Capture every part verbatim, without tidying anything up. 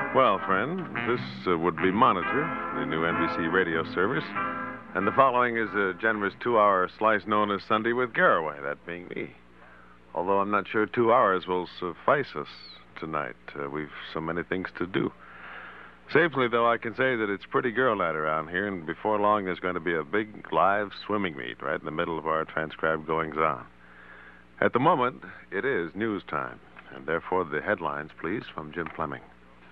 Well, friend, this uh, would be Monitor, the new N B C radio service. And the following is a generous two-hour slice known as Sunday with Garraway, that being me. Although I'm not sure two hours will suffice us tonight. Uh, we've so many things to do. Safely, though, I can say that it's pretty girl night around here, and before long there's going to be a big live swimming meet right in the middle of our transcribed goings-on. At the moment, it is news time, and therefore the headlines, please, from Jim Fleming.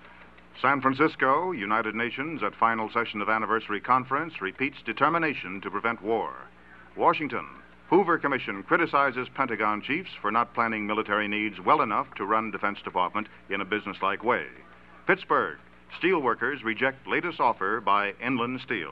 San Francisco, United Nations at final session of anniversary conference repeats determination to prevent war. Washington, Hoover Commission criticizes Pentagon chiefs for not planning military needs well enough to run Defense Department in a businesslike way. Pittsburgh, steelworkers reject latest offer by Inland Steel.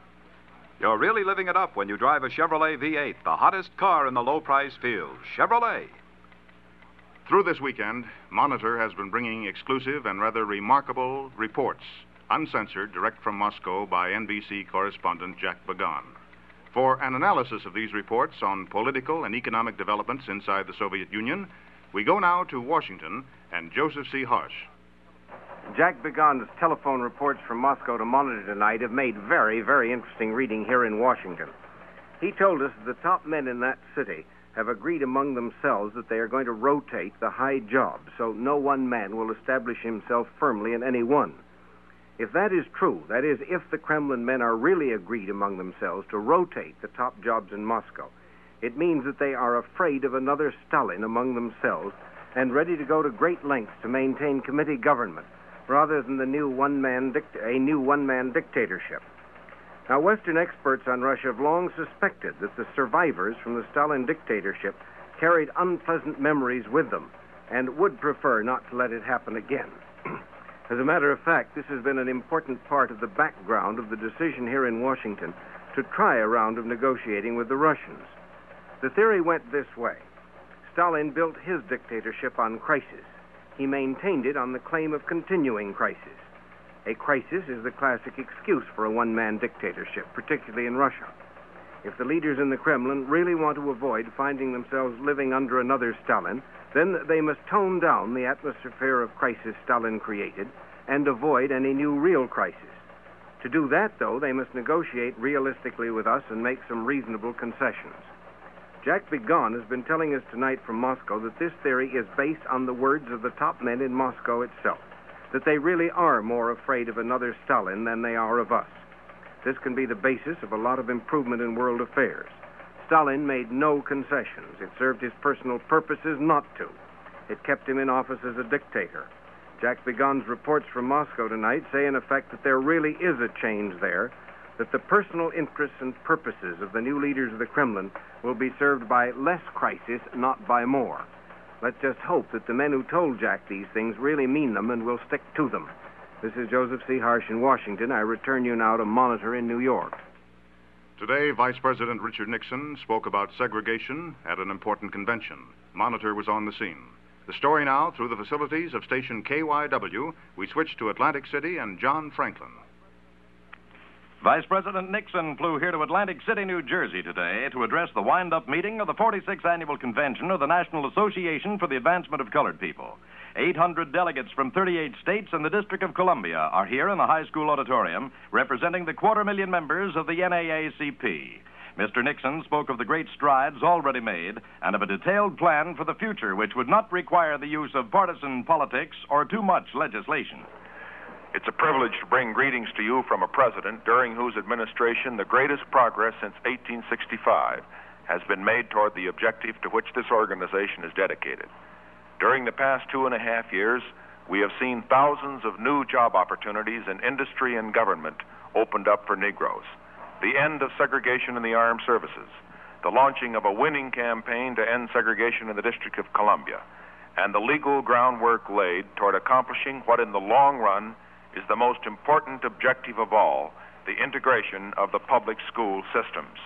You're really living it up when you drive a Chevrolet V eight, the hottest car in the low-price field. Chevrolet. Through this weekend, Monitor has been bringing exclusive and rather remarkable reports, uncensored, direct from Moscow by N B C correspondent Jack Begon. For an analysis of these reports on political and economic developments inside the Soviet Union, we go now to Washington and Joseph C. Harsh. Jack Begon's telephone reports from Moscow to Monitor tonight have made very, very interesting reading here in Washington. He told us that the top men in that city have agreed among themselves that they are going to rotate the high jobs, so no one man will establish himself firmly in any one. If that is true, that is, if the Kremlin men are really agreed among themselves to rotate the top jobs in Moscow, it means that they are afraid of another Stalin among themselves and ready to go to great lengths to maintain committee government rather than the new one-man dict- a new one-man dictatorship. Now, Western experts on Russia have long suspected that the survivors from the Stalin dictatorship carried unpleasant memories with them and would prefer not to let it happen again. As a matter of fact, this has been an important part of the background of the decision here in Washington to try a round of negotiating with the Russians. The theory went this way. Stalin built his dictatorship on crisis. He maintained it on the claim of continuing crisis. A crisis is the classic excuse for a one-man dictatorship, particularly in Russia. If the leaders in the Kremlin really want to avoid finding themselves living under another Stalin, then they must tone down the atmosphere of crisis Stalin created and avoid any new real crisis. To do that, though, they must negotiate realistically with us and make some reasonable concessions. Jack Begon has been telling us tonight from Moscow that this theory is based on the words of the top men in Moscow itself, that they really are more afraid of another Stalin than they are of us. This can be the basis of a lot of improvement in world affairs. Stalin made no concessions. It served his personal purposes not to. It kept him in office as a dictator. Jack Begon's reports from Moscow tonight say, in effect, that there really is a change there, that the personal interests and purposes of the new leaders of the Kremlin will be served by less crisis, not by more. Let's just hope that the men who told Jack these things really mean them and will stick to them. This is Joseph C. Harsh in Washington. I return you now to Monitor in New York. Today, Vice President Richard Nixon spoke about segregation at an important convention. Monitor was on the scene. The story now, through the facilities of station K Y W, we switch to Atlantic City and John Franklin. Vice President Nixon flew here to Atlantic City, New Jersey today to address the wind-up meeting of the forty-sixth Annual Convention of the National Association for the Advancement of Colored People. eight hundred delegates from thirty-eight states and the District of Columbia are here in the high school auditorium representing the quarter million members of the N double A C P. Mister Nixon spoke of the great strides already made and of a detailed plan for the future which would not require the use of partisan politics or too much legislation. It's a privilege to bring greetings to you from a president during whose administration the greatest progress since eighteen sixty-five has been made toward the objective to which this organization is dedicated. During the past two and a half years, we have seen thousands of new job opportunities in industry and government opened up for Negroes, the end of segregation in the armed services, the launching of a winning campaign to end segregation in the District of Columbia, and the legal groundwork laid toward accomplishing what in the long run is the most important objective of all, the integration of the public school systems.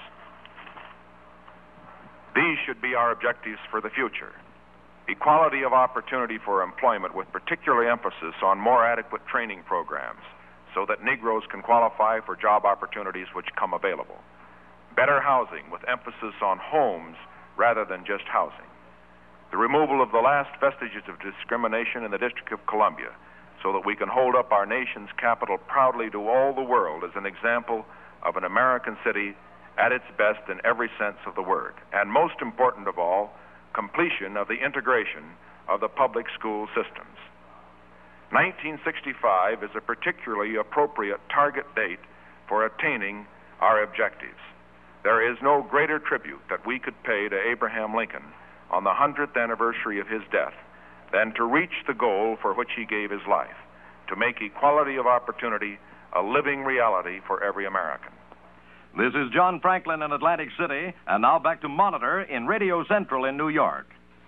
These should be our objectives for the future. Equality of opportunity for employment with particular emphasis on more adequate training programs so that Negroes can qualify for job opportunities which come available. Better housing with emphasis on homes rather than just housing. The removal of the last vestiges of discrimination in the District of Columbia so that we can hold up our nation's capital proudly to all the world as an example of an American city at its best in every sense of the word. And most important of all, completion of the integration of the public school systems. nineteen sixty-five is a particularly appropriate target date for attaining our objectives. There is no greater tribute that we could pay to Abraham Lincoln on the hundredth anniversary of his death than to reach the goal for which he gave his life, to make equality of opportunity a living reality for every American. This is John Franklin in Atlantic City, and now back to Monitor in Radio Central in New York.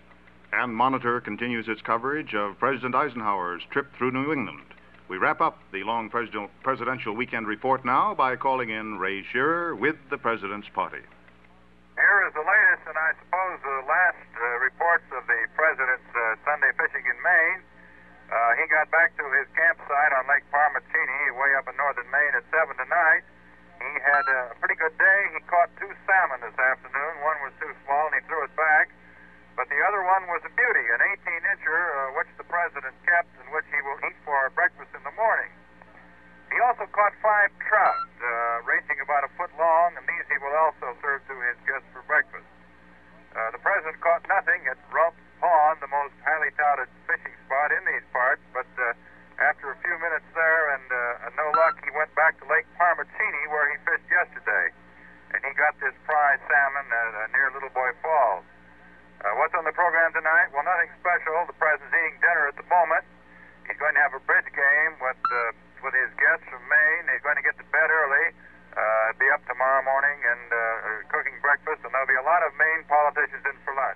And Monitor continues its coverage of President Eisenhower's trip through New England. We wrap up the long president- presidential weekend report now by calling in Ray Shearer with the President's Party. Here is the latest, and I suppose the last uh, reports of the President's uh, Sunday fishing in Maine. Uh, he got back to his campsite on Lake Parmatini, way up in northern Maine, at seven tonight. He had a pretty good day. He caught two salmon this afternoon. One was too small, and he threw it back. But the other one was a beauty, an eighteen-incher, uh, which the President kept and which he will eat for breakfast in the morning. He also caught five trout, uh, ranging about a foot long, and these he will also serve to his guests for breakfast. Uh, the President caught nothing at Rump's Pond, the most highly touted fishing spot in these parts, but uh, after a few minutes there and uh, no luck, he went back to Lake Parmatini, where he fished yesterday, and he got this prize salmon at, uh, near Little Boy Falls. Uh, what's on the program tonight? Well, nothing special. The President's eating dinner at the moment. He's going to have a bridge game with uh, with his guests from Maine. He's going to get to bed early, uh, be up tomorrow morning and uh, cooking breakfast, and there'll be a lot of Maine politicians in for lunch.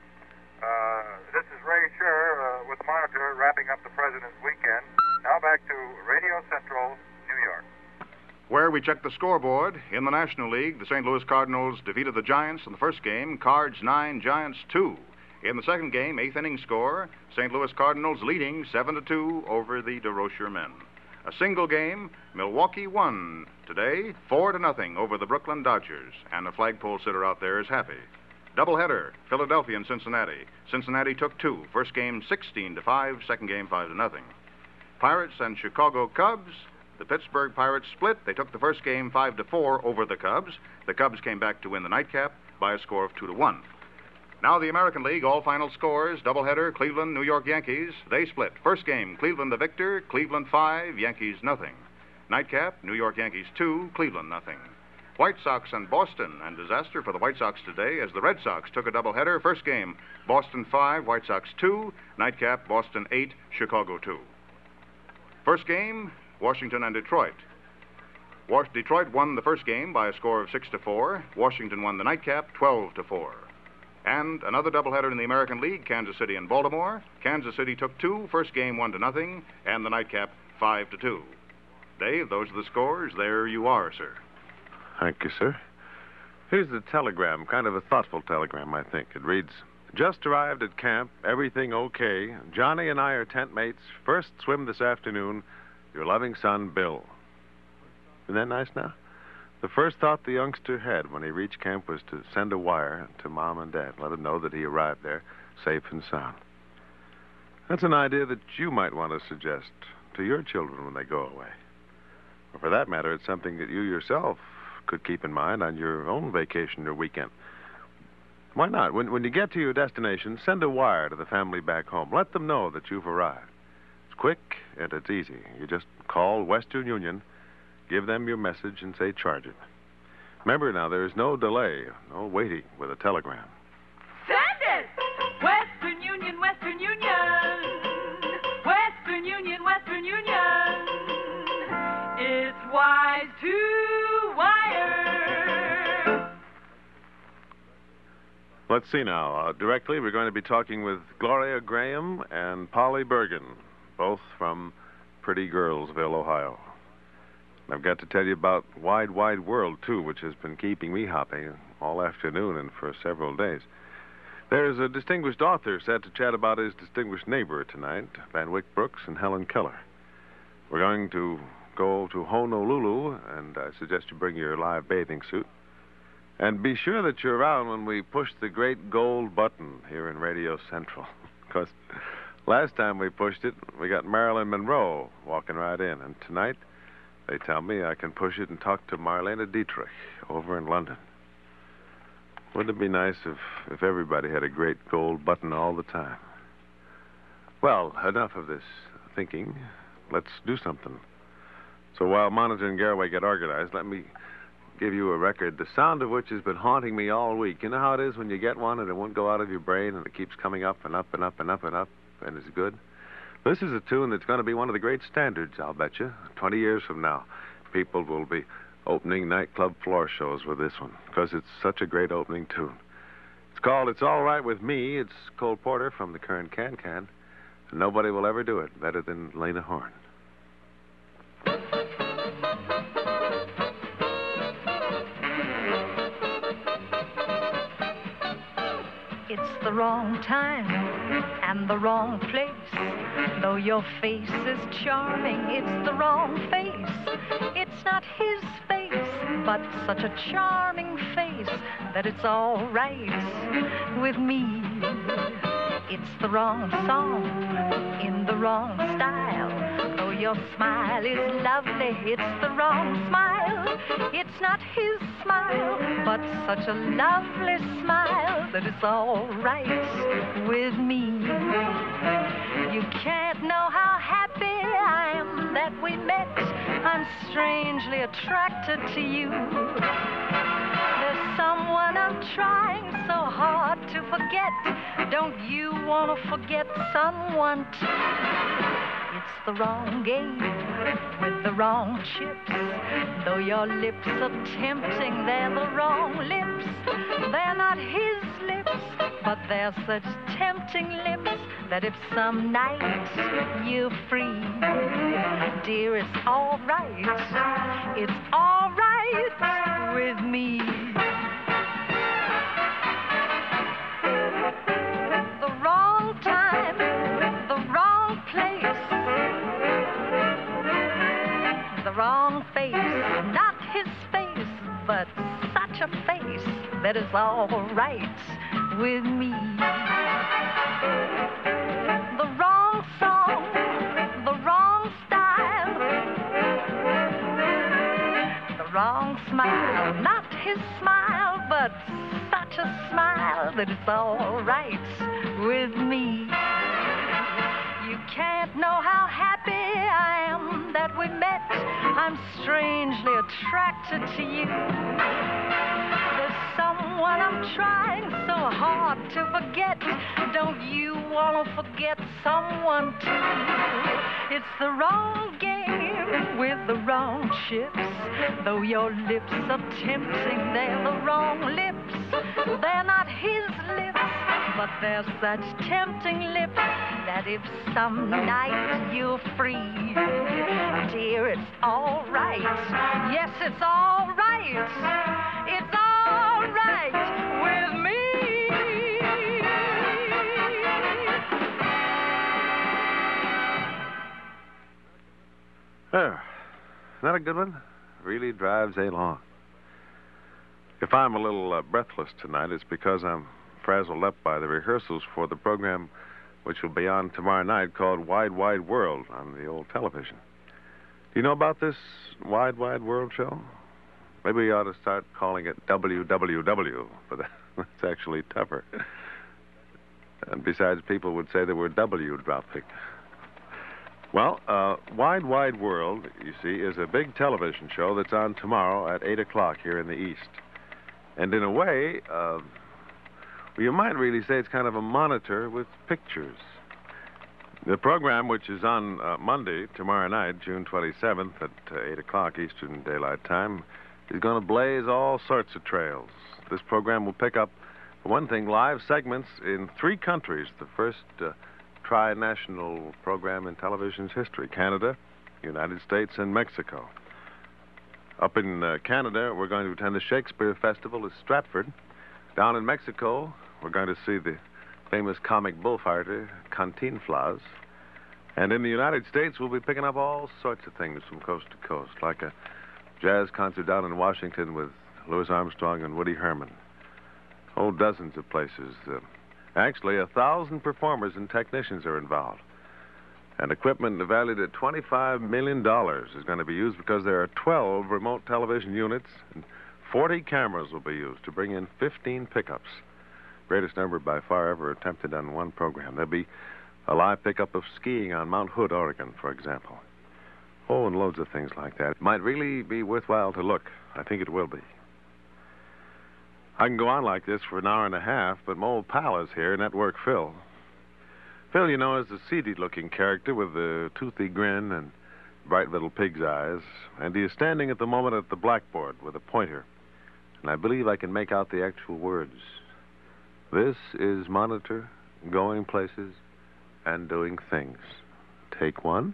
Uh, this is Ray Shearer uh, with Monitor wrapping up the President's weekend. Now back to Radio Central, New York. Where we check the scoreboard. In the National League, the Saint Louis Cardinals defeated the Giants in the first game, Cards nine, Giants two. In the second game, eighth inning score, Saint Louis Cardinals leading seven to two over the DeRocher men. A single game, Milwaukee won today four to nothing over the Brooklyn Dodgers, and the flagpole sitter out there is happy. Doubleheader, Philadelphia and Cincinnati. Cincinnati took two. First game sixteen to five, second game five to nothing. Pirates and Chicago Cubs. The Pittsburgh Pirates split. They took the first game five to four over the Cubs. The Cubs came back to win the nightcap by a score of two to one. Now the American League, all final scores. Doubleheader, Cleveland, New York Yankees. They split. First game, Cleveland the victor, Cleveland five, Yankees nothing. Nightcap, New York Yankees two, Cleveland nothing. White Sox and Boston, and disaster for the White Sox today as the Red Sox took a doubleheader. First game, Boston five, White Sox two. Nightcap, Boston eight, Chicago two. First game, Washington and Detroit. Was- Detroit won the first game by a score of six to four. Washington won the nightcap twelve to four. And another doubleheader in the American League, Kansas City and Baltimore. Kansas City took two, first game one to nothing, and the nightcap five to two. Dave, those are the scores. There you are, sir. Thank you, sir. Here's the telegram, kind of a thoughtful telegram, I think. It reads, just arrived at camp, everything okay. Johnny and I are tent mates. First swim this afternoon. Your loving son, Bill. Isn't that nice now? The first thought the youngster had when he reached camp was to send a wire to Mom and Dad, let them know that he arrived there safe and sound. That's an idea that you might want to suggest to your children when they go away. Or for that matter, it's something that you yourself could keep in mind on your own vacation or weekend. Why not? When, when you get to your destination, send a wire to the family back home. Let them know that you've arrived. It's quick and it's easy. You just call Western Union, give them your message, and say charge it. Remember now, there is no delay, no waiting with a telegram. Send it! Western Union, Western Union. Western Union, Western Union. It's wise to wire. Let's see now. Uh, directly, we're going to be talking with Gloria Graham and Polly Bergen, both from Pretty Girlsville, Ohio. I've got to tell you about Wide, Wide World, too, which has been keeping me hopping all afternoon and for several days. There's a distinguished author set to chat about his distinguished neighbor tonight, Van Wyck Brooks and Helen Keller. We're going to go to Honolulu, and I suggest you bring your live bathing suit. And be sure that you're around when we push the great gold button here in Radio Central, because Last time we pushed it, we got Marilyn Monroe walking right in. And tonight, they tell me I can push it and talk to Marlene Dietrich over in London. Wouldn't it be nice if, if everybody had a great gold button all the time? Well, enough of this thinking. Let's do something. So while Monitor and Garraway get organized, let me give you a record, the sound of which has been haunting me all week. You know how it is when you get one and it won't go out of your brain and it keeps coming up and up and up and up and up and it's good? This is a tune that's going to be one of the great standards, I'll bet you. Twenty years from now, people will be opening nightclub floor shows with this one because it's such a great opening tune. It's called It's All Right With Me. It's Cole Porter from the Kern Can-Can. And nobody will ever do it better than Lena Horne. It's the wrong time and the wrong place. Though your face is charming, it's the wrong face. It's not his face, but such a charming face that it's all right with me. It's the wrong song in the wrong style. Though your smile is lovely, it's the wrong smile. It's not his smile, but such a lovely smile that it's all right with me. You can't know how happy I am that we met. I'm strangely attracted to you. There's someone I'm trying so hard to forget. Don't you want to forget someone too? It's the wrong game with the wrong chips. Though your lips are tempting, they're the wrong lips. They're not his lips, but they're such tempting lips that if some night you're free, dear, it's all right. It's all right with me. The wrong time, the wrong place, the wrong face, not his face, but such a face that is all right with me. The wrong song, the wrong style, the wrong smile, not his smile, but such a smile that it's all right with me. You can't know how happy I am that we met. I'm strangely attracted to you. There's someone I'm trying so hard to forget. Don't you want to forget someone too? It's the wrong game with the wrong chips. Though your lips are tempting, they're the wrong lips. They're not his lips, but they're such tempting lips that if some night you're free, dear, it's all right. Yes, it's all right. It's all right with me. There. Isn't that a good one? Really drives along. If I'm a little uh, breathless tonight, it's because I'm frazzled up by the rehearsals for the program which will be on tomorrow night called Wide Wide World on the old television. Do you know about this Wide Wide World show? Maybe we ought to start calling it W W W, but that's actually tougher. And besides, people would say the word W dropping. Well, uh, Wide Wide World, you see, is a big television show that's on tomorrow at eight o'clock here in the East. And in a way, uh, well, you might really say it's kind of a monitor with pictures. The program, which is on uh, Monday, tomorrow night, June twenty-seventh at uh, eight o'clock Eastern Daylight Time, is going to blaze all sorts of trails. This program will pick up, for one thing, live segments in three countries, the first uh, tri-national program in television's history, Canada, United States, and Mexico. Up in uh, Canada, we're going to attend the Shakespeare Festival at Stratford. Down in Mexico, we're going to see the famous comic bullfighter, Cantinflas. And in the United States, we'll be picking up all sorts of things from coast to coast, like a jazz concert down in Washington with Louis Armstrong and Woody Herman. Oh, dozens of places. Uh, Actually, a thousand performers and technicians are involved. And equipment valued at twenty-five million dollars is going to be used because there are twelve remote television units and forty cameras will be used to bring in fifteen pickups. Greatest number by far ever attempted on one program. There'll be a live pickup of skiing on Mount Hood, Oregon, for example. Oh, and loads of things like that. It might really be worthwhile to look. I think it will be. I can go on like this for an hour and a half, but my old pal is here, Network Phil. Phil, you know, is a seedy-looking character with a toothy grin and bright little pig's eyes, and he is standing at the moment at the blackboard with a pointer, and I believe I can make out the actual words. This is Monitor, going places and doing things. Take one.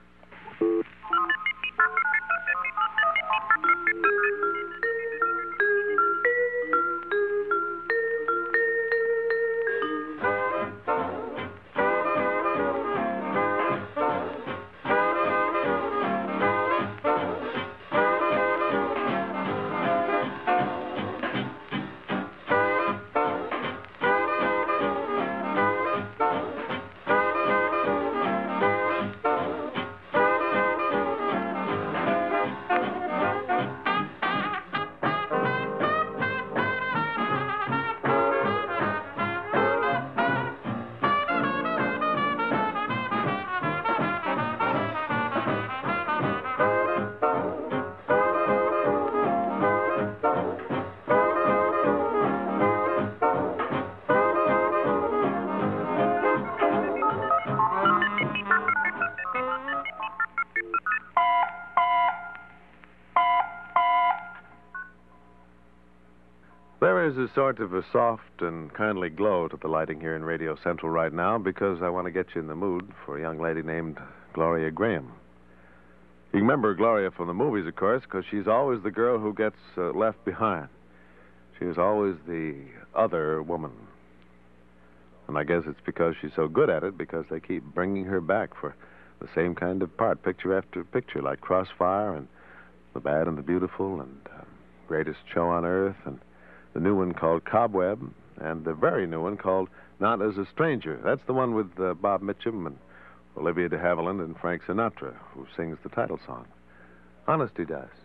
There is a sort of a soft and kindly glow to the lighting here in Radio Central right now because I want to get you in the mood for a young lady named Gloria Graham. You remember Gloria from the movies, of course, because she's always the girl who gets uh, left behind. She is always the other woman. And I guess it's because she's so good at it, because they keep bringing her back for the same kind of part, picture after picture, like Crossfire and The Bad and the Beautiful and uh, Greatest Show on Earth and the new one called Cobweb, and the very new one called Not as a Stranger. That's the one with uh, Bob Mitchum and Olivia de Havilland and Frank Sinatra, who sings the title song. Honest, he does.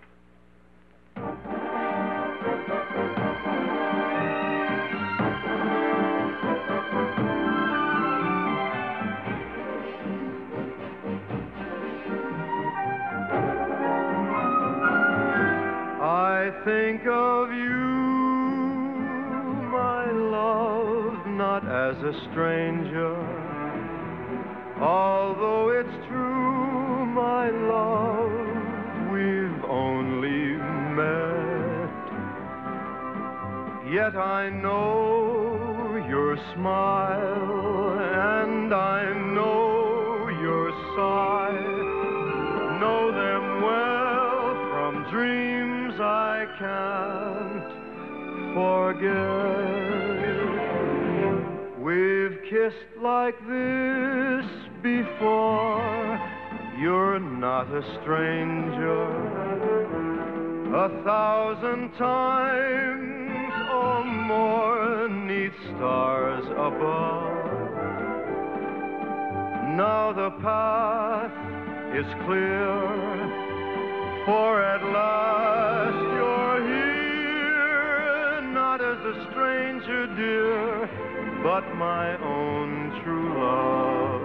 I think of you, not as a stranger, although it's true, my love, we've only met. Yet I know your smile, and I know your sigh, know them well from dreams I can't forget. We've kissed like this before, you're not a stranger. A thousand times or more 'neath stars above. Now the path is clear, for at last you're here, not as a stranger, dear, but my own true love.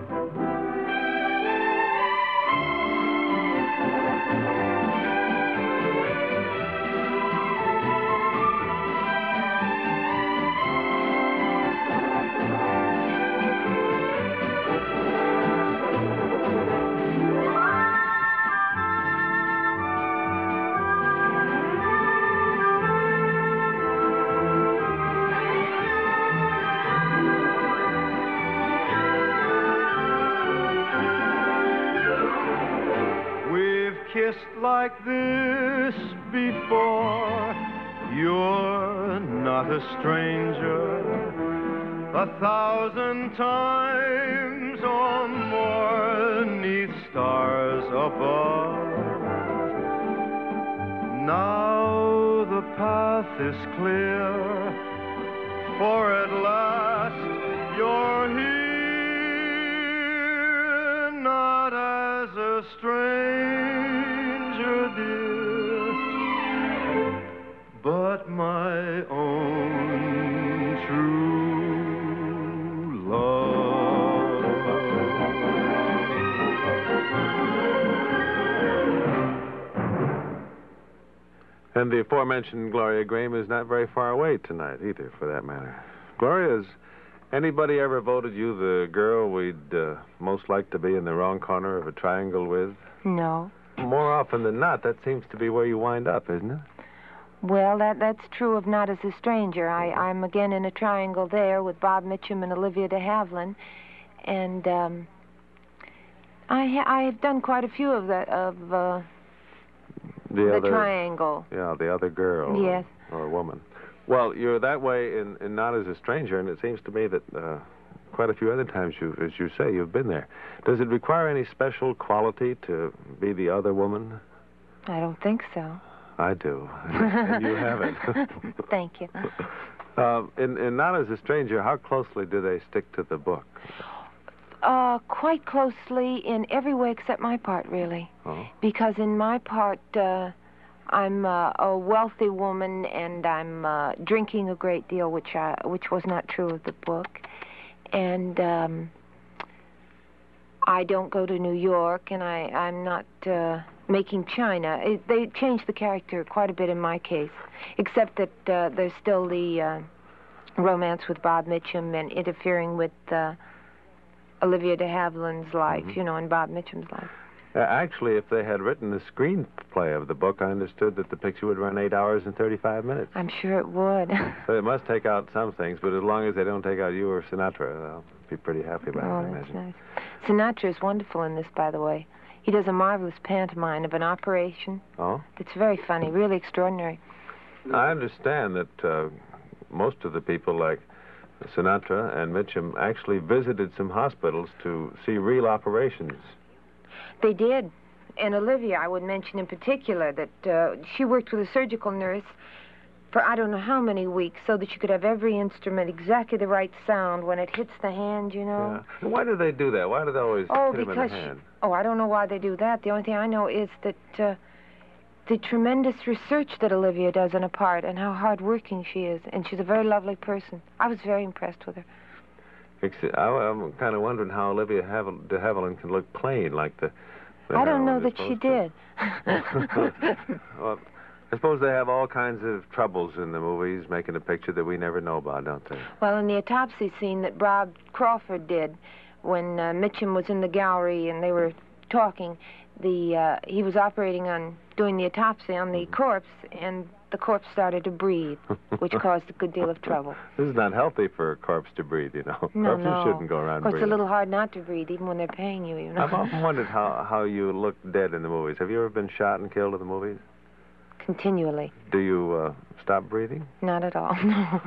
Kissed like this before, you're not a stranger. A thousand times or more 'neath stars above. Now the path is clear, for at last a stranger, dear, but my own true love. And the aforementioned Gloria Grahame is not very far away tonight either, for that matter. Gloria, has anybody ever voted you the girl we'd uh, most like to be in the wrong corner of a triangle with? No. More often than not, that seems to be where you wind up, isn't it? Well, that that's true of Not as a Stranger. I, I'm again in a triangle there with Bob Mitchum and Olivia de Havilland. And um, I ha- I've done quite a few of that, of uh, The, the other, triangle. Yeah, the other girl. Yes. Or, or woman. Well, you're that way in, in Not as a Stranger, and it seems to me that uh, quite a few other times, you, as you say, you've been there. Does it require any special quality to be the other woman? I don't think so. I do. And you haven't. Thank you. Uh, in, in Not as a Stranger, how closely do they stick to the book? Uh, quite closely in every way except my part, really. Oh. Because in my part, uh, I'm uh, a wealthy woman, and I'm uh, drinking a great deal, which I, which was not true of the book. And um, I don't go to New York, and I, I'm not uh, making china. It, they changed the character quite a bit in my case, except that uh, there's still the uh, romance with Bob Mitchum and interfering with uh, Olivia de Havilland's life, Mm-hmm. you know, and Bob Mitchum's life. Uh, actually, if they had written the screenplay of the book, I understood that the picture would run eight hours and thirty-five minutes. I'm sure it would. So it must take out some things, but as long as they don't take out you or Sinatra, they'll be pretty happy about Oh, it, I that's imagine. nice. Sinatra is wonderful in this, by the way. He does a marvelous pantomime of an operation. Oh? It's very funny, really extraordinary. I understand that uh, most of the people, like Sinatra and Mitchum, actually visited some hospitals to see real operations. They did. And Olivia, I would mention in particular, that uh, she worked with a surgical nurse for I don't know how many weeks so that she could have every instrument exactly the right sound when it hits the hand, you know. Yeah. And why do they do that? Why do they always Oh, hit 'em in because the she, hand? oh, I don't know why they do that. The only thing I know is that uh, the tremendous research that Olivia does on a part and how hardworking she is, and she's a very lovely person. I was very impressed with her. Except, I, I'm kind of wondering how Olivia Havill, de Havilland can look plain like the. the I don't know heroine is that she supposed did. to. Well, I suppose they have all kinds of troubles in the movies, making a picture that we never know about, don't they? Well, in the autopsy scene that Bob Crawford did, when uh, Mitchum was in the gallery and they were talking, the uh, he was operating on doing the autopsy on the corpse, and the corpse started to breathe, which caused a good deal of trouble. This is not healthy for a corpse to breathe, you know. No, Corpses no. shouldn't go around Of course, breathing. it's a little hard not to breathe, even when they're paying you, you know. I've often wondered how, how you look dead in the movies. Have you ever been shot and killed in the movies? Continually. Do you uh, stop breathing? Not at all.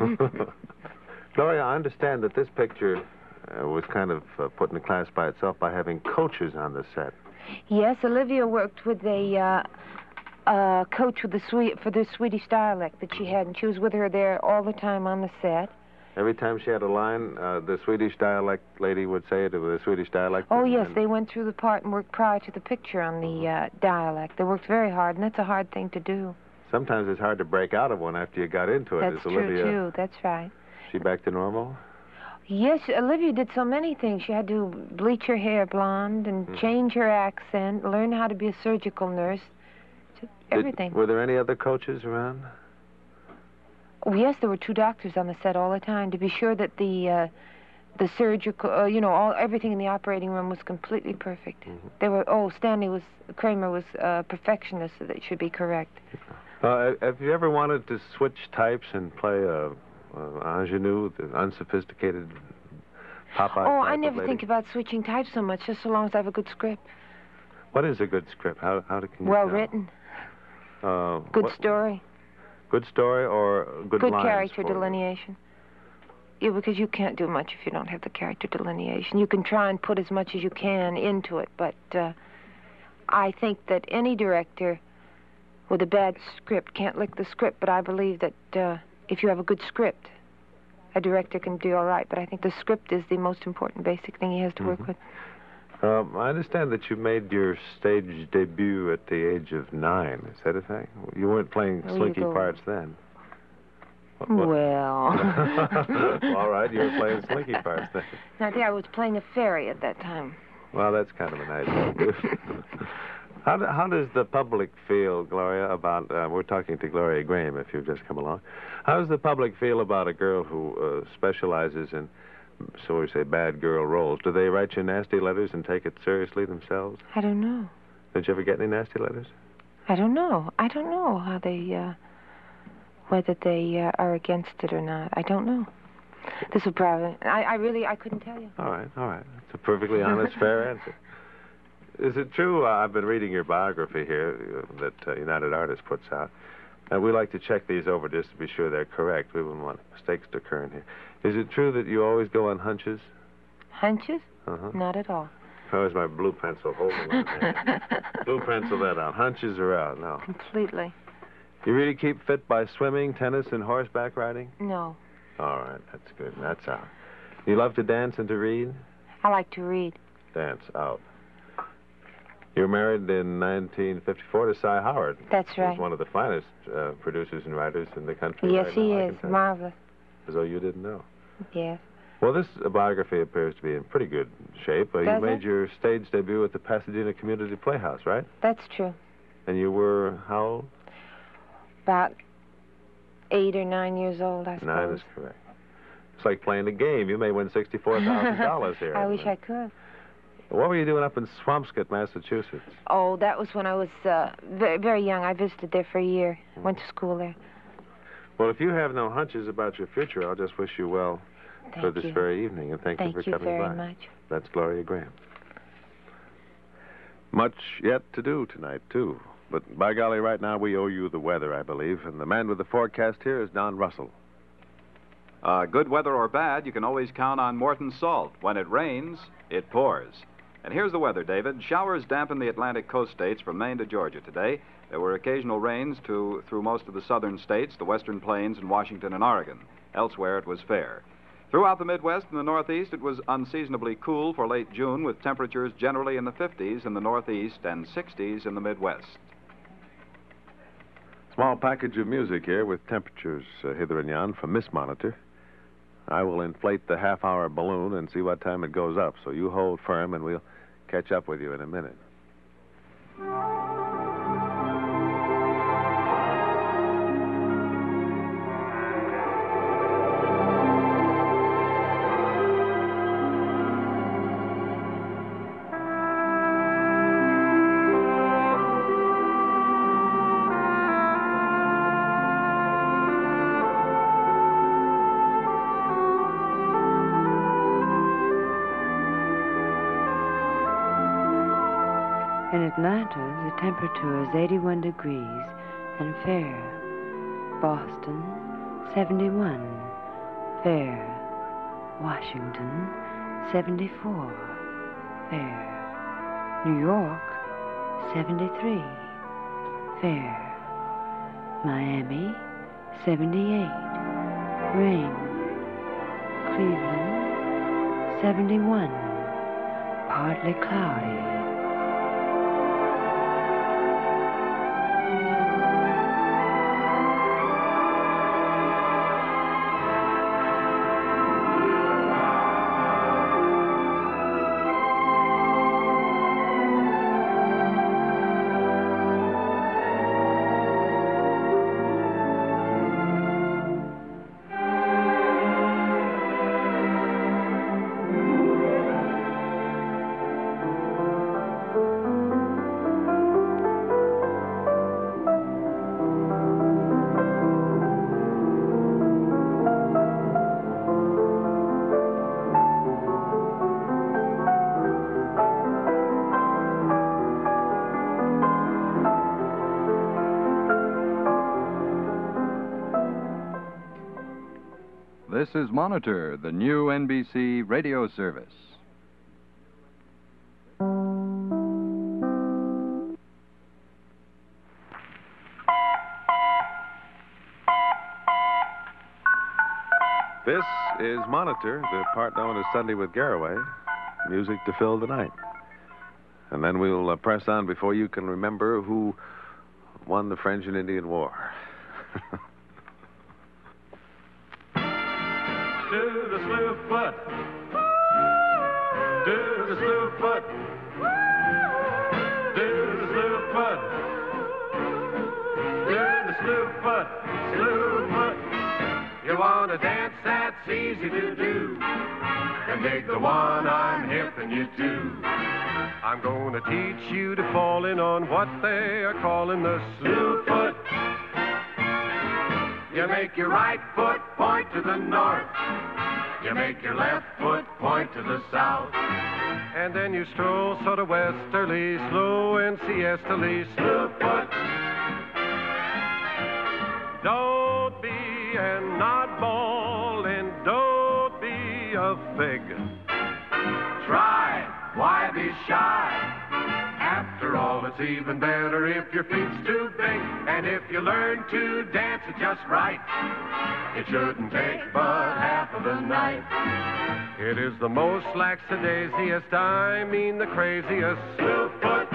Gloria, I understand that this picture uh, was kind of uh, put in a class by itself by having coaches on the set. Yes, Olivia worked with a uh, uh, coach with the Swe- for the Swedish dialect that she had, and she was with her there all the time on the set. Every time she had a line, uh, the Swedish dialect lady would say it with a Swedish dialect. Oh, and- yes, and- they went through the part and worked prior to the picture on the uh, dialect. They worked very hard, and that's a hard thing to do. Sometimes it's hard to break out of one after you got into it. That's Is true, Olivia, too. That's right. she back to normal? Yes, Olivia did so many things. She had to bleach her hair blonde and Mhm. change her accent, learn how to be a surgical nurse, just Did- everything. were there any other coaches around? Oh, yes, there were two doctors on the set all the time to be sure that the uh, the surgical, uh, you know, all everything in the operating room was completely perfect. Mhm. They were. Oh, Stanley was Kramer was a perfectionist, so that it should be correct. Uh, have you ever wanted to switch types and play a, a ingenue, the unsophisticated Popeye Oh, type I of never lady? think about switching types so much, just so long as I have a good script, What is a good script? How how do, can you well tell? written, Uh, good what- story, Good story or good, good lines character for you? delineation. Yeah, because you can't do much if you don't have the character delineation. You can try and put as much as you can into it, but uh, I think that any director with a bad script can't lick the script, but I believe that uh, if you have a good script, a director can do all right. But I think the script is the most important basic thing he has to Mhm. work with. Um, I understand that you made your stage debut at the age of nine. Is that a thing? You weren't playing There you slinky go. parts then. What- what- Well. All right, you were playing slinky parts then. I think I was playing a fairy at that time. Well, that's kind of an idea, too. how, do, how does the public feel, Gloria, about... Uh, we're talking to Gloria Graham, if you've just come along. How does the public feel about a girl who uh, specializes in, so we say, bad girl roles? Do they write you nasty letters and take it seriously themselves? I don't know. Did you ever get any nasty letters? I don't know. I don't know how they, uh, whether they uh, are against it or not. I don't know. This would probably, I, I really, I couldn't tell you. All right, all right. That's a perfectly honest, fair answer. Is it true, uh, I've been reading your biography here uh, that uh, United Artists puts out, and we like to check these over just to be sure they're correct. We wouldn't want mistakes to occur in here. Is it true that you always go on hunches? Hunches? Uh-huh. Not at all. Where's my blue pencil? Hold on. Blue pencil that out. Hunches are out, no. Completely. You really keep fit by swimming, tennis, and horseback riding? No. All right, that's good. That's out. You love to dance and to read? I like to read. Dance, out. You were married in nineteen fifty-four to Cy Howard. That's He's right. one of the finest uh, producers and writers in the country. Yes, right he now, I is. can tell you. Marvelous. As though you didn't know. Yes. Well, this uh, biography appears to be in pretty good shape. Uh, you Does made it? your stage debut at the Pasadena Community Playhouse, right? That's true. And you were how old? About eight or nine years old, I suppose. Nine is correct. It's like playing a game. You may win sixty-four thousand dollars here. I wish I could. What were you doing up in Swampscott, Massachusetts? Oh, that was when I was uh, very, very young. I visited there for a year. Went to school there. Well, if you have no hunches about your future, I'll just wish you well Thank for this you. very evening, and thank, Thank you for you coming very by. much. That's Gloria Graham. Much yet to do tonight, too. But by golly, right now we owe you the weather, I believe, and the man with the forecast here is Don Russell. Uh, good weather or bad, you can always count on Morton Salt. When it rains, it pours. And here's the weather, David. Showers dampened the Atlantic coast states from Maine to Georgia today. There were occasional rains to, through most of the southern states, the western plains, and Washington and Oregon. Elsewhere, it was fair. Throughout the Midwest and the Northeast, it was unseasonably cool for late June, with temperatures generally in the fifties in the Northeast and sixties in the Midwest. Small package of music here with temperatures uh, hither and yon from Miss Monitor. I will inflate the half-hour balloon and see what time it goes up, so you hold firm and we'll catch up with you in a minute. In Atlanta, the temperature is eighty-one degrees and fair. Boston, seventy-one, fair. Washington, seventy-four, fair. New York, seventy-three, fair. Miami, seventy-eight, rain. Cleveland, seventy-one, partly cloudy. This is Monitor, the new N B C radio service. This is Monitor, the part known as Sunday with Garraway. Music to fill the night. And then we'll uh, press on before you can remember who won the French and Indian War. Do the slew foot. Do the slew foot. Do the slew foot. Do the slew foot. Slew foot. You want to dance that's easy to do. And dig the one I'm hipping you to. I'm going to teach you to fall in on what they are calling the slew foot. You make your right foot point to the north. You make your left foot point to the south. And then you stroll sort of westerly, slow and siestally, slew foot. Don't be an oddball and don't be a fig. Try, why be shy? After all, it's even better if your feet's too big. And if you learn to dance it just right, it shouldn't take but half of a night. It is the most lackadaisiest, I mean the craziest slew foot.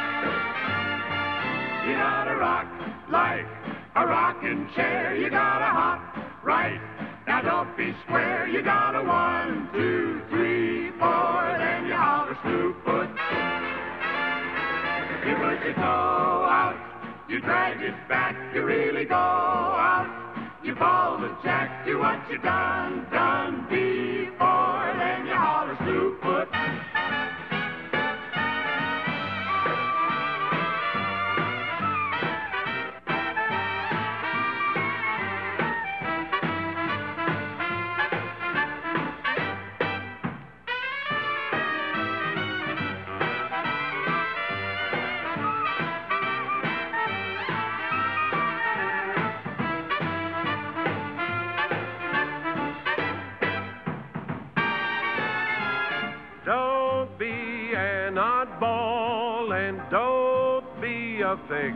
You gotta rock like a rocking chair. You gotta hop right. Now don't be square. You gotta one, two, three, four. Then you holler slew foot. You put your toe out, you drag it back, you really go out. You ball the jack, do what you done, done before. Then you holler slew foot. Don't be an oddball and don't be a fig.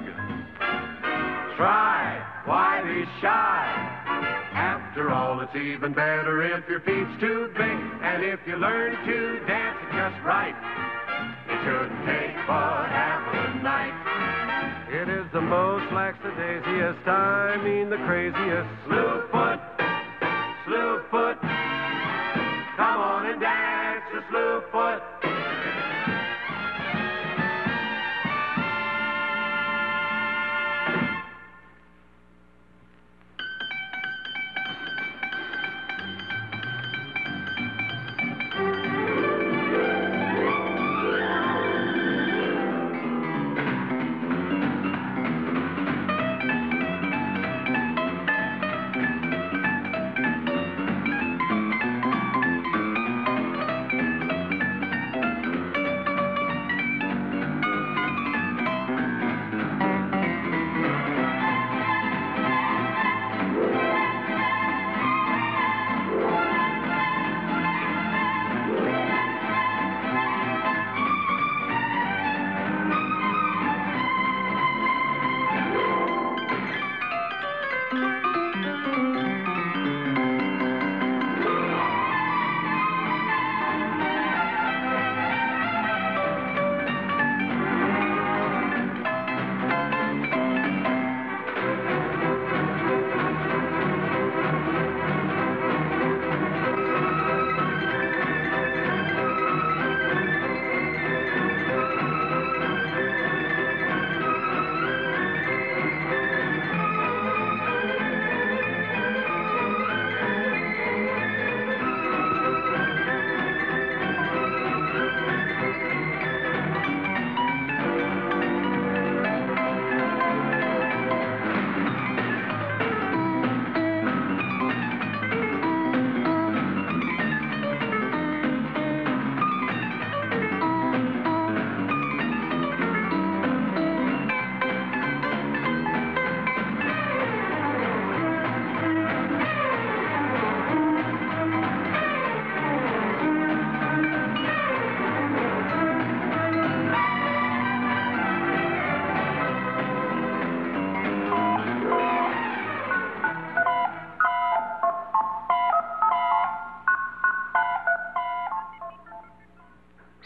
Try, why be shy? After all, it's even better if your feet's too big. And if you learn to dance it just right, it shouldn't take but half of a night. It is the most lackadaisiest, I mean the craziest slew foot. Slew foot. Come on and dance the slew foot.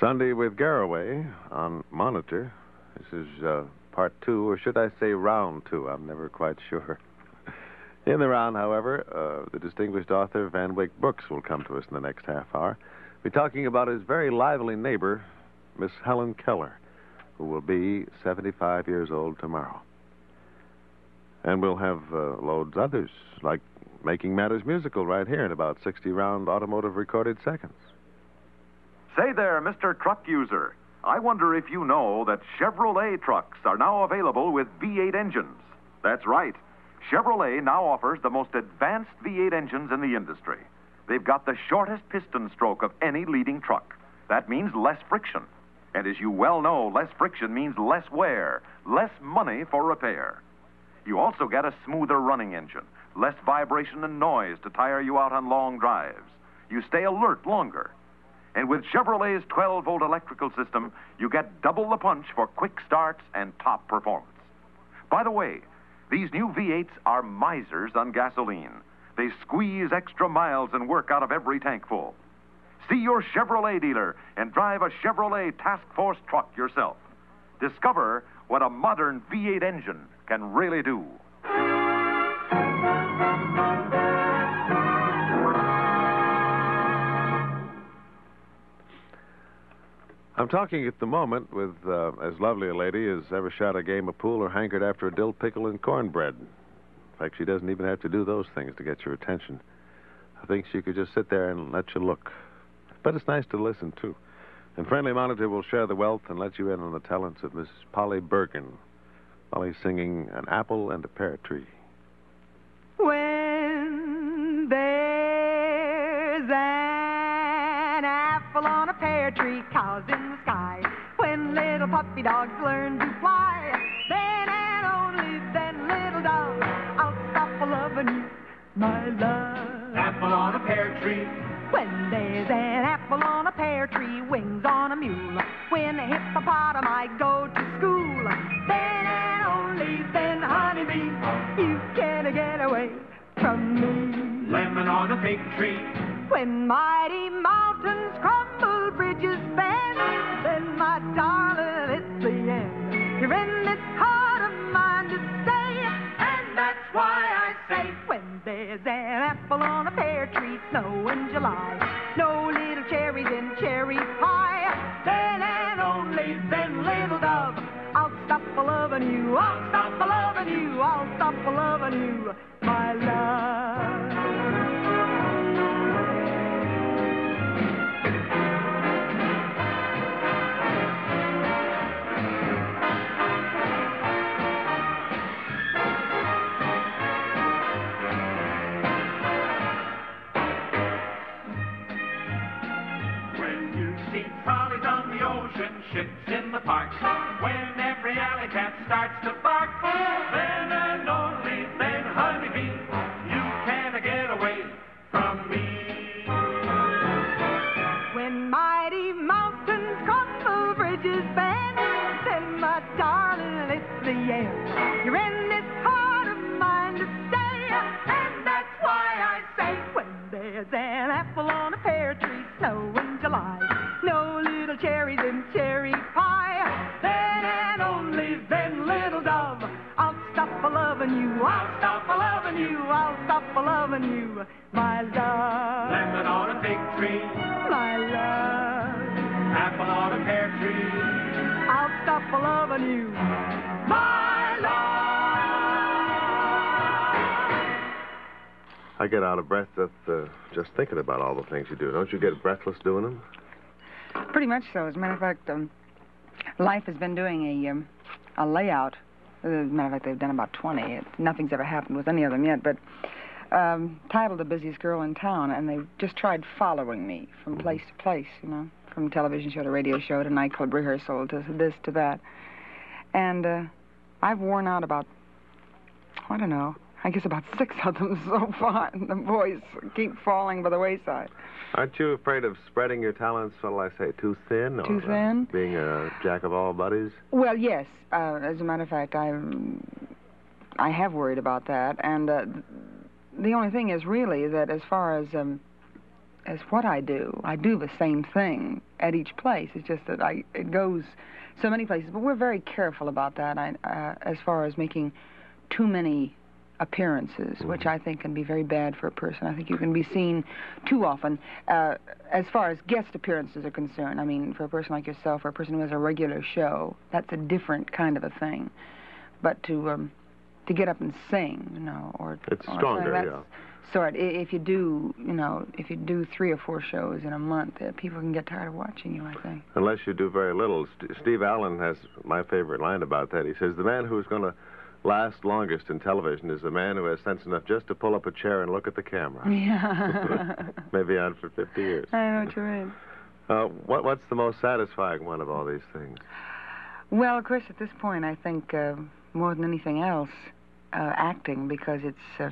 Sunday with Garraway on Monitor. This is uh, part two, or should I say round two? I'm never quite sure. In the round, however, uh, the distinguished author Van Wyck Brooks will come to us in the next half hour. We're talking about his very lively neighbor, Miss Helen Keller, who will be seventy-five years old tomorrow. And we'll have uh, loads others, like Making Matters Musical right here in about sixty round automotive recorded seconds. Say there, Mister Truck User. I wonder if you know that Chevrolet trucks are now available with V eight engines. That's right. Chevrolet now offers the most advanced V eight engines in the industry. They've got the shortest piston stroke of any leading truck. That means less friction. And as you well know, less friction means less wear, less money for repair. You also get a smoother running engine, less vibration and noise to tire you out on long drives. You stay alert longer. And with Chevrolet's twelve volt electrical system, you get double the punch for quick starts and top performance. By the way, these new V eights are misers on gasoline. They squeeze extra miles and work out of every tank full. See your Chevrolet dealer and drive a Chevrolet Task Force truck yourself. Discover what a modern V eight engine can really do. I'm talking at the moment with uh, as lovely a lady as ever shot a game of pool or hankered after a dill pickle and cornbread. In fact, she doesn't even have to do those things to get your attention. I think she could just sit there and let you look. But it's nice to listen, too. And Friendly Monitor will share the wealth and let you in on the talents of Miss Polly Bergen. Polly's singing An Apple and a Pear Tree. When there's an apple on a pear tree, cows in the sky, when little puppy dogs learn to fly, then and only then, little dog, I'll stop a loving you, my love. Apple on a pear tree. When there's an apple on a pear tree, wings on a mule, when a hippopotami go to school, then and only then, honeybee, you can't get away from me. Lemon on a fig tree. When mighty mountains crumble, bridges bend, then, my darling, it's the end. You're in this heart of mine to stay, and that's why I say, when there's an apple on a pear tree, snow in July, no little cherries in cherry pie, then and only then, little dove, I'll stop a loving you, I'll stop a loving you, I'll stop a loving you, my love. Ships in the park, when every alley cat starts to bark, then and only then, honeybee, you can't get away from me. When mighty mountains crumble, bridges bend, then, my darling, it's the end. You're in this heart of mine to stay, and that's why I say, when there's an apple on a pear tree, snow in July, no little cherries in cherry pie, then and only then, little dove, I'll stop a loving you, I'll stop a loving you, I'll stop a loving you, my love. Lemon on a fig tree. My love. Apple on a pear tree. I'll stop a loving you, my love. I get out of breath just, uh, just thinking about all the things you do. Don't you get breathless doing them? Pretty much so. As a matter of fact, um, Life has been doing a um, a layout. As a matter of fact, they've done about twenty. It, nothing's ever happened with any of them yet, but um, titled The Busiest Girl in Town, and they've just tried following me from place to place, you know, from television show to radio show to nightclub rehearsal to this to that. And uh, I've worn out about, I don't know, I guess about six of them so far, and the boys keep falling by the wayside. Aren't you afraid of spreading your talents, what'll I say, too thin? Or, Too thin? Uh, being a jack of all buddies? Well, yes. Uh, as a matter of fact, I I have worried about that. And uh, the only thing is really that as far as um, as what I do. I do the same thing at each place. It's just that I it goes so many places. But we're very careful about that. I, uh, as far as making too many appearances, mm-hmm. which I think can be very bad for a person. I think you can be seen too often. Uh, as far as guest appearances are concerned, I mean, for a person like yourself or a person who has a regular show, that's a different kind of a thing. But to um, to get up and sing, you know, or it's or stronger, that's yeah. Sort. If you do, you know, if you do three or four shows in a month, uh, people can get tired of watching you, I think. Unless you do very little. St- Steve Allen has my favorite line about that. He says, the man who's going to last longest in television is the man who has sense enough just to pull up a chair and look at the camera. Yeah. Maybe on for fifty years. I know what you mean. Uh, what, what's the most satisfying one of all these things? Well, of course, at this point, I think uh, more than anything else, uh, acting, because it's uh,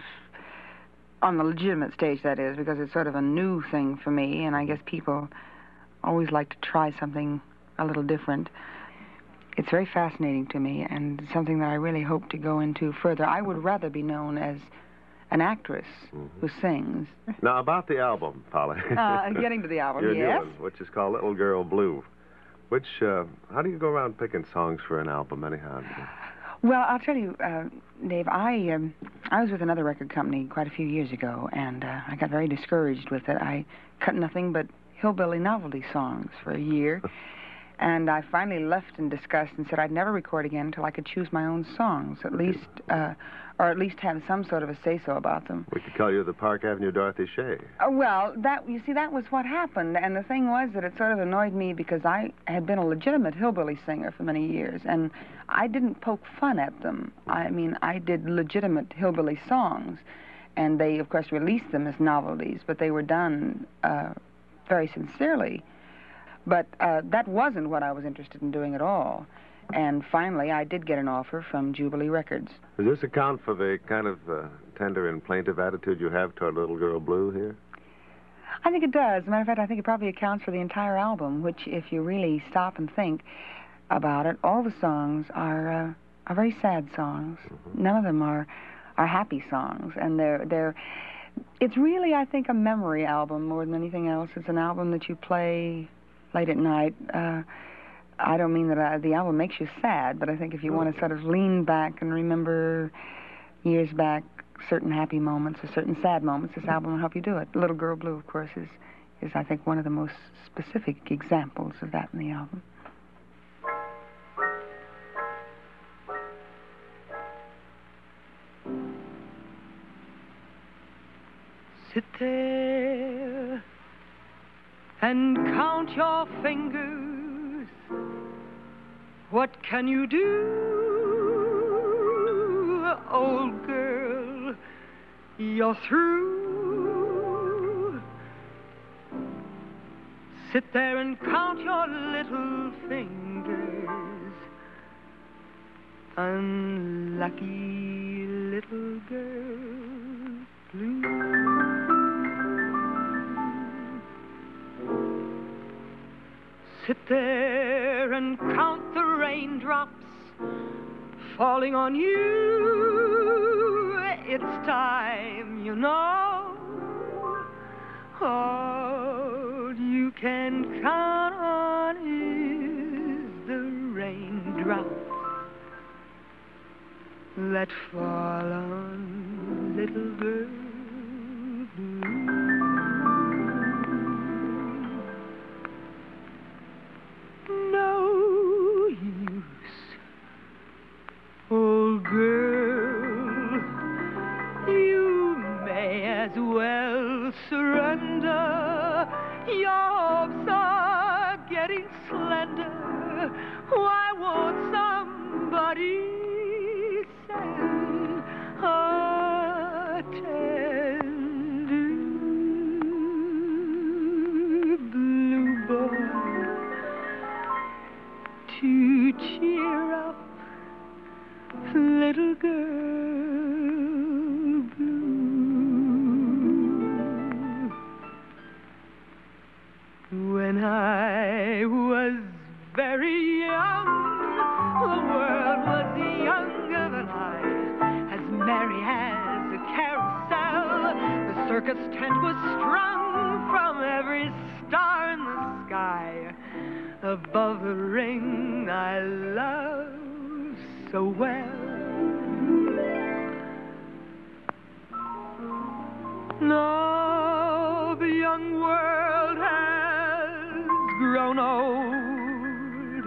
on the legitimate stage, that is, because it's sort of a new thing for me, and I guess people always like to try something a little different. It's very fascinating to me, and something that I really hope to go into further. I would rather be known as an actress mm-hmm. who sings. Now, about the album, Polly. uh, getting to the album, Your yes. new one, which is called Little Girl Blue. Which, uh, how do you go around picking songs for an album, anyhow? Well, I'll tell you, uh, Dave, I um, I was with another record company quite a few years ago, and uh, I got very discouraged with it. I cut nothing but hillbilly novelty songs for a year. And I finally left in disgust and said I'd never record again until I could choose my own songs, at least, uh, or at least have some sort of a say-so about them. We could call you the Park Avenue Dorothy Shay. Uh, well, that you see, that was what happened. And the thing was that it sort of annoyed me because I had been a legitimate hillbilly singer for many years, and I didn't poke fun at them. I mean, I did legitimate hillbilly songs, and they, of course, released them as novelties, but they were done uh, very sincerely. But uh, that wasn't what I was interested in doing at all. And finally, I did get an offer from Jubilee Records. Does this account for the kind of uh, tender and plaintive attitude you have toward Little Girl Blue here? I think it does. As a matter of fact, I think it probably accounts for the entire album, which, if you really stop and think about it, all the songs are uh, are very sad songs. Mm-hmm. None of them are are happy songs, and they're they're. It's really, I think, a memory album more than anything else. It's an album that you play late at night. Uh, I don't mean that I, the album makes you sad, but I think if you want to sort of lean back and remember years back certain happy moments or certain sad moments, this album will help you do it. Little Girl Blue, of course, is, is I think, one of the most specific examples of that in the album. Sit there and count your fingers. What can you do, old girl? You're through. Sit there and count your little fingers. Unlucky little girl blue. Sit there and count the raindrops falling on you. It's time, you know. All you can count on is the raindrops that fall on little girl blue. No use, old girl, you may as well surrender. Your hopes are getting slender. Why won't somebody send a tender blue boy to cheer up little girl blue? When I was very young, the world was younger than I, as merry as a carousel. The circus tent was strung from every star in the sky, above the ring I love so well. Now the young world has grown old,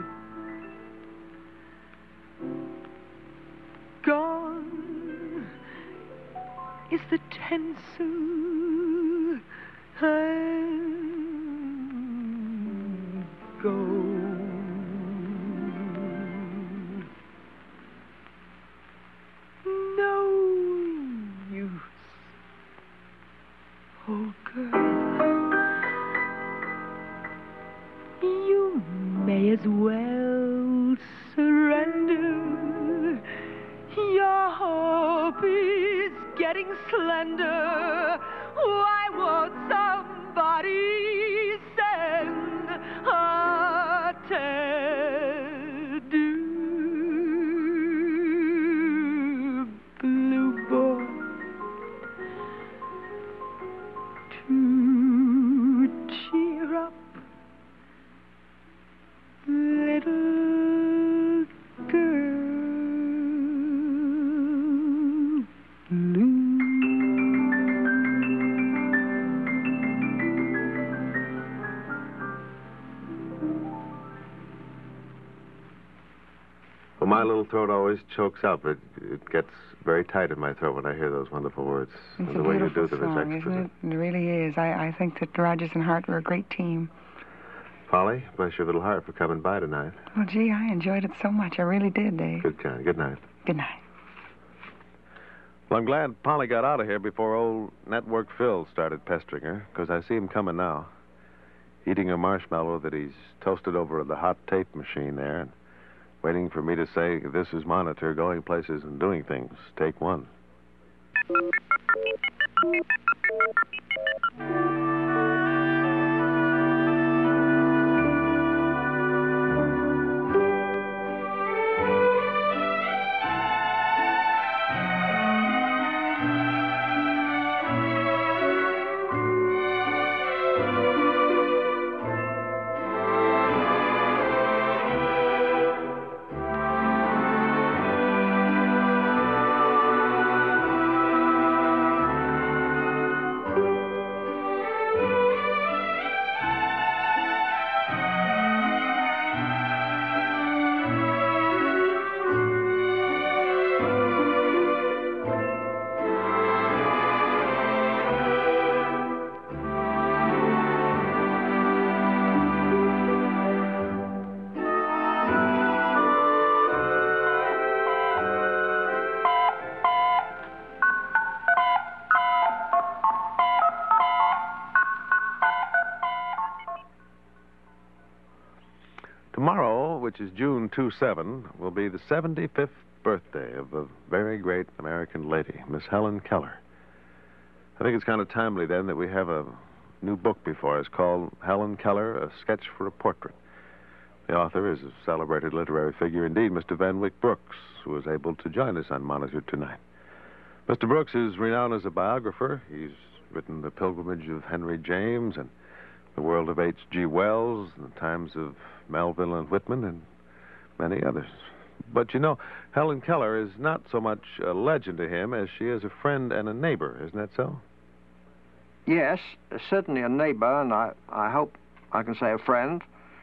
gone is the tinsel and gold. No use, oh girl, you may as well surrender. Your hope is getting slender. Why won't somebody send a Teddy Blue Boy to cheer up little girl Blue? Well, my little throat always chokes up. It, it gets very tight in my throat when I hear those wonderful words. It's and a the way you beautiful do them is song, exquisite. isn't it? It really is. I, I think that Rogers and Hart were a great team. Polly, bless your little heart for coming by tonight. Well, gee, I enjoyed it so much. I really did, Dave. Good kind. Good night. Good night. Well, I'm glad Polly got out of here before old Network Phil started pestering her, because I see him coming now, eating a marshmallow that he's toasted over the hot tape machine there, and waiting for me to say, "This is Monitor, going places and doing things. Take one." Tomorrow, which is June twenty-seventh, will be the seventy-fifth birthday of a very great American lady, Miss Helen Keller. I think it's kind of timely, then, that we have a new book before us called Helen Keller, A Sketch for a Portrait. The author is a celebrated literary figure indeed, Mister Van Wyck Brooks, who was able to join us on Monitor tonight. Mister Brooks is renowned as a biographer. He's written The Pilgrimage of Henry James and The World of H G Wells, and The Times of Melville and Whitman, and many others. But, you know, Helen Keller is not so much a legend to him as she is a friend and a neighbor. Isn't that so? Yes, certainly a neighbor, and I, I hope I can say a friend.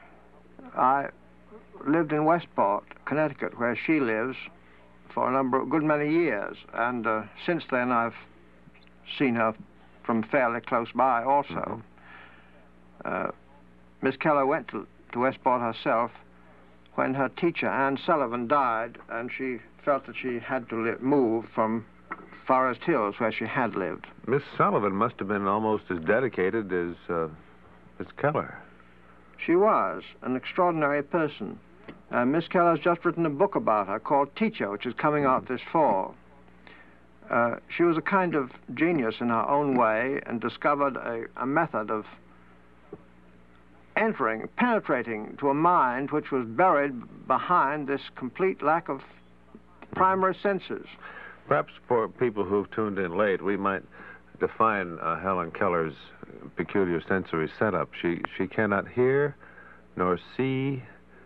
I lived in Westport, Connecticut, where she lives, for a number of good many years, and uh, since then I've seen her from fairly close by also. Mm-hmm. uh, Miss Keller went to, to Westport herself when her teacher, Anne Sullivan, died, and she felt that she had to li- move from Forest Hills, where she had lived. Miss Sullivan must have been almost as dedicated as uh, Miss Keller. She was an extraordinary person. Uh, Miss Keller's just written a book about her called Teacher, which is coming out this fall. Uh, she was a kind of genius in her own way and discovered a, a method of entering, penetrating to a mind which was buried behind this complete lack of primary senses. Perhaps for people who've tuned in late, we might define uh, Helen Keller's peculiar sensory setup. She she cannot hear, nor see,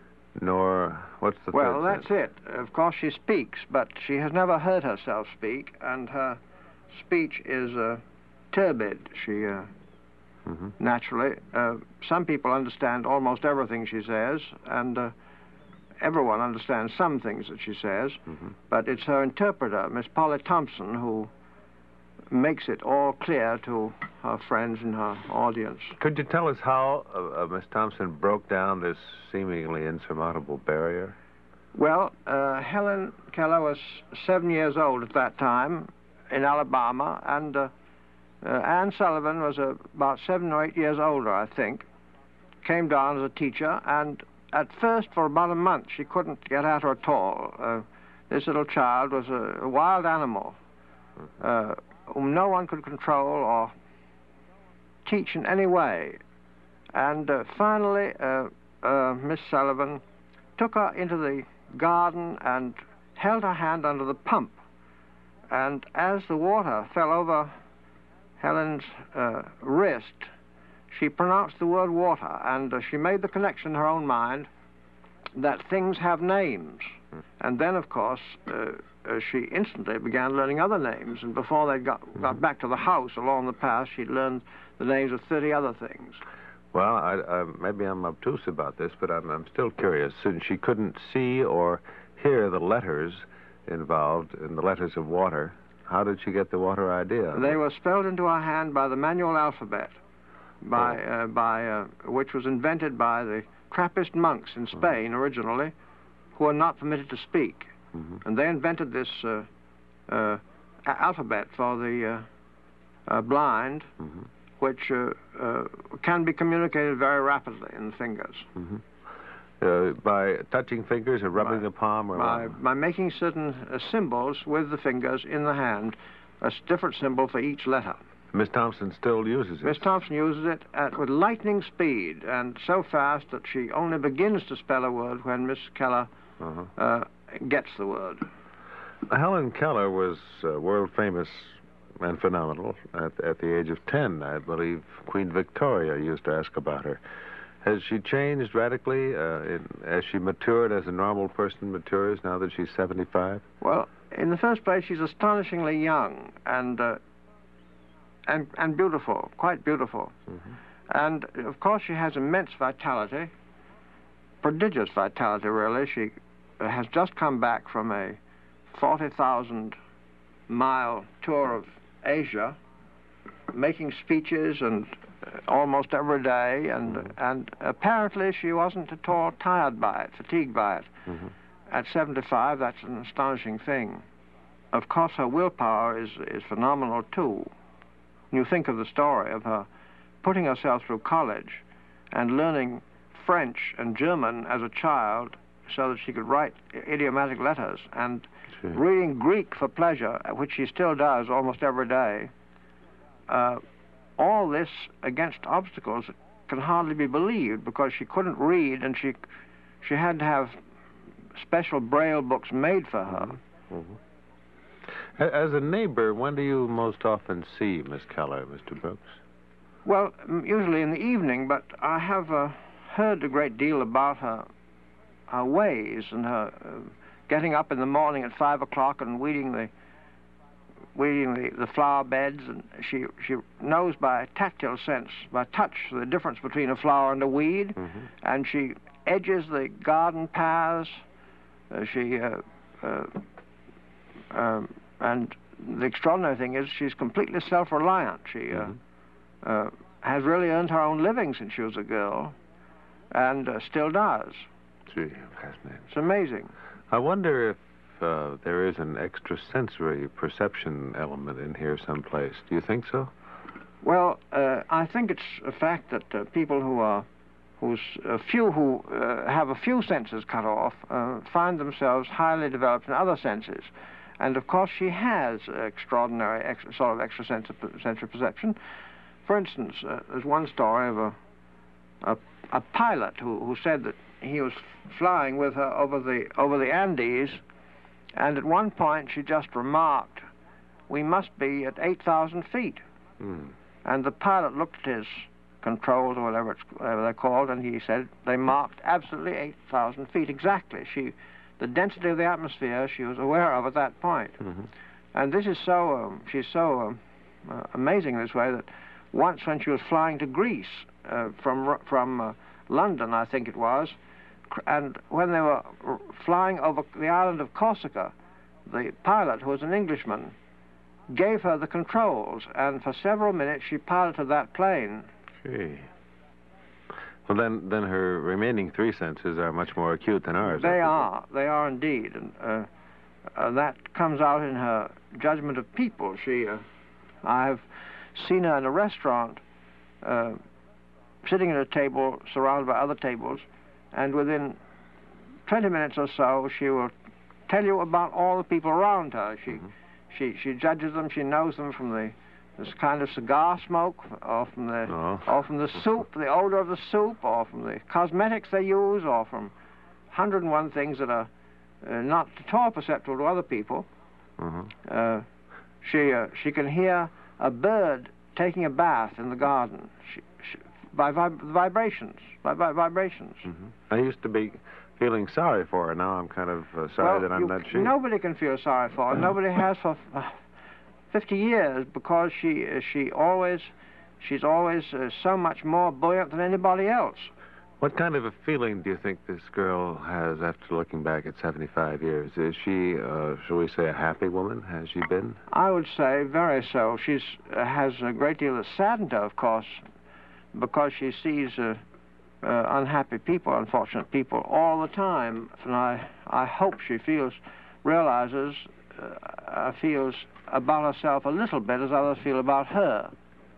nor what's the Well, third that's sense? it. Of course, she speaks, but she has never heard herself speak, and her speech is uh, turbid. She uh, mm-hmm. naturally. Uh, some people understand almost everything she says, and uh, everyone understands some things that she says. Mm-hmm. But it's her interpreter, Miss Polly Thompson, who makes it all clear to her friends in her audience. Could you tell us how uh, uh, Miss Thompson broke down this seemingly insurmountable barrier? Well, uh, Helen Keller was seven years old at that time in Alabama, and uh, uh, Anne Sullivan was uh, about seven or eight years older, I think, came down as a teacher, and at first, for about a month, she couldn't get at her at all. Uh, this little child was a, a wild animal, uh, whom no one could control or teach in any way. And uh, finally, uh, uh, Miss Sullivan took her into the garden and held her hand under the pump. And as the water fell over Helen's uh, wrist, she pronounced the word water, and uh, she made the connection in her own mind that things have names. Mm. And then, of course, uh, uh, she instantly began learning other names, and before they got, mm-hmm. got back to the house along the path, she'd learned the names of thirty other things. Well, I, I, maybe I'm obtuse about this, but I'm, I'm still curious. Since she couldn't see or hear the letters involved in the letters of water, how did she get the water idea? They were spelled into her hand by the manual alphabet, by, oh. uh, by uh, which was invented by the Trappist monks in Spain mm-hmm. originally, who were not permitted to speak. Mm-hmm. And they invented this uh, uh, alphabet for the uh, uh, blind, mm-hmm. which uh, uh, can be communicated very rapidly in the fingers. Mm-hmm. Uh, by touching fingers or rubbing by, the palm? Or by, by making certain uh, symbols with the fingers in the hand, a different symbol for each letter. Miss Thompson still uses it? Miss Thompson uses it at, with lightning speed, and so fast that she only begins to spell a word when Miss Keller uh-huh. uh, gets the word. Helen Keller was uh, world famous and phenomenal at, at the age of ten. I believe Queen Victoria used to ask about her. Has she changed radically uh, in, as she matured, as a normal person matures, now that she's seventy-five? Well, in the first place, she's astonishingly young and uh, and and beautiful, quite beautiful. Mm-hmm. And, of course, she has immense vitality, prodigious vitality, really. She has just come back from a forty thousand mile tour of Asia, making speeches and uh, almost every day, and mm-hmm. and apparently she wasn't at all tired by it, fatigued by it. Mm-hmm. At seventy-five, that's an astonishing thing. Of course, her willpower is is phenomenal too. When you think of the story of her putting herself through college and learning French and German as a child so that she could write idiomatic letters, and sure. reading Greek for pleasure, which she still does almost every day, uh, all this against obstacles that can hardly be believed, because she couldn't read, and she she had to have special Braille books made for her. Mm-hmm. Mm-hmm. As a neighbor, when do you most often see Miss Keller, Mister Brooks? Well, usually in the evening, but I have uh, heard a great deal about her, her ways, and her uh, getting up in the morning at five o'clock and weeding the weeding the, the flower beds, and she she knows by tactile sense, by touch, the difference between a flower and a weed, mm-hmm. and she edges the garden paths. Uh, she uh, uh, um, and the extraordinary thing is she's completely self-reliant. She mm-hmm. uh, uh, has really earned her own living since she was a girl, and uh, still does. Gee, fascinating. It's amazing. I wonder if uh, there is an extrasensory perception element in here someplace. Do you think so? Well, uh, I think it's a fact that uh, people who are, who's a few who uh, have a few senses cut off, uh, find themselves highly developed in other senses. And, of course, she has extraordinary ex sort of extrasensory perception. For instance, uh, there's one story of a, a, a pilot who, who said that he was flying with her over the, over the Andes, and at one point she just remarked, "We must be at eight thousand feet." Mm. And the pilot looked at his controls, or whatever, it's, whatever they're called, and he said they marked absolutely eight thousand feet exactly. She, the density of the atmosphere she was aware of at that point. Mm-hmm. And this is so, um, she's so um, uh, amazing this way that once when she was flying to Greece uh, from, from uh, London, I think it was, and when they were flying over the island of Corsica, the pilot, who was an Englishman, gave her the controls, and for several minutes she piloted that plane. Gee. Well, then, then her remaining three senses are much more acute than ours. They are. They are indeed. And uh, uh, that comes out in her judgment of people. She, uh, I've seen her in a restaurant, uh, sitting at a table surrounded by other tables, and within twenty minutes or so, she will tell you about all the people around her. She, mm-hmm. she, she judges them. She knows them from the this kind of cigar smoke, or from the, oh. or from the soup, the odor of the soup, or from the cosmetics they use, or from one hundred and one things that are uh, not at all perceptible to other people. Mm-hmm. Uh, she, uh, she can hear a bird taking a bath in the garden she, she, by vib vibrations, by, by vibrations. Mm-hmm. I used to be feeling sorry for her. Now I'm kind of uh, sorry well, that I'm you, not she. Nobody can feel sorry for her. Nobody has for uh, fifty years, because she, uh, she always, she's always uh, so much more buoyant than anybody else. What kind of a feeling do you think this girl has after looking back at seventy-five years? Is she, uh, shall we say, a happy woman? Has she been? I would say very so. She's uh, has a great deal of saddened her, of course, because she sees uh, uh, unhappy people, unfortunate people, all the time. And I, I hope she feels, realizes, uh, feels about herself a little bit as others feel about her.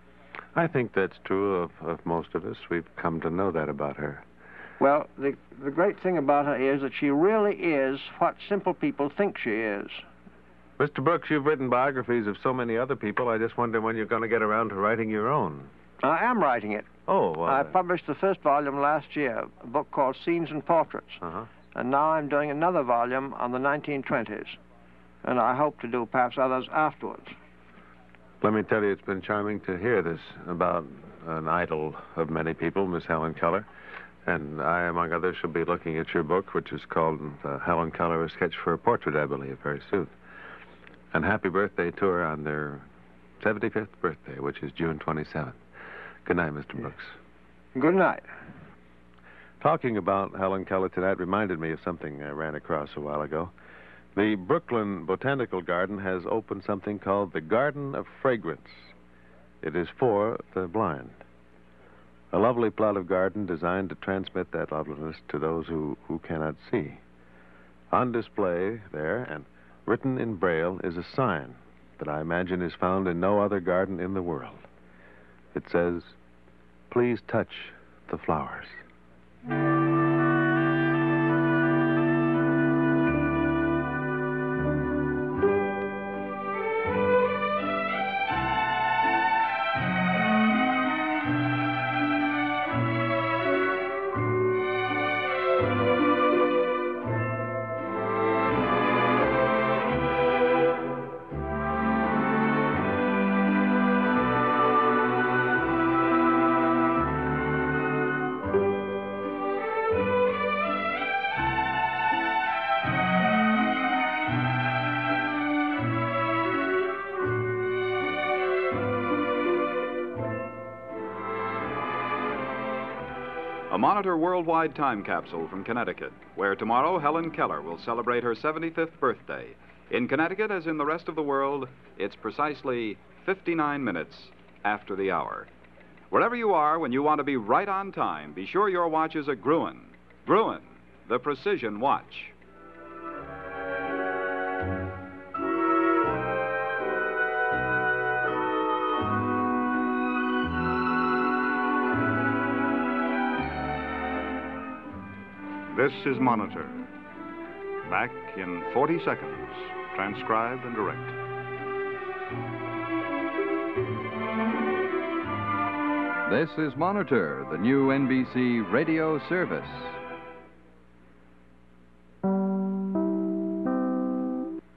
I think that's true of, of most of us. We've come to know that about her. Well, the, the great thing about her is that she really is what simple people think she is. Mister Brooks, you've written biographies of so many other people. I just wonder when you're going to get around to writing your own. I am writing it. Oh, well... I published the first volume last year, a book called Scenes and Portraits. Uh-huh. And now I'm doing another volume on the nineteen twenties. And I hope to do perhaps others afterwards. Let me tell you, it's been charming to hear this about an idol of many people, Miss Helen Keller. And I, among others, shall be looking at your book, which is called uh, Helen Keller, A Sketch for a Portrait, I believe, very soon. And happy birthday to her on their seventy-fifth birthday, which is June twenty-seventh. Good night, Mister Brooks. Good night. Talking about Helen Keller tonight reminded me of something I ran across a while ago. The Brooklyn Botanical Garden has opened something called the Garden of Fragrance. It is for the blind. A lovely plot of garden designed to transmit that loveliness to those who, who cannot see. On display there, and written in Braille, is a sign that I imagine is found in no other garden in the world. It says, "Please touch the flowers." A Monitor Worldwide time capsule from Connecticut, where tomorrow Helen Keller will celebrate her seventy-fifth birthday. In Connecticut, as in the rest of the world, it's precisely fifty-nine minutes after the hour. Wherever you are, when you want to be right on time, be sure your watch is a Gruen. Gruen, the precision watch. This is Monitor. Back in forty seconds, transcribed and direct. This is Monitor, the new N B C radio service.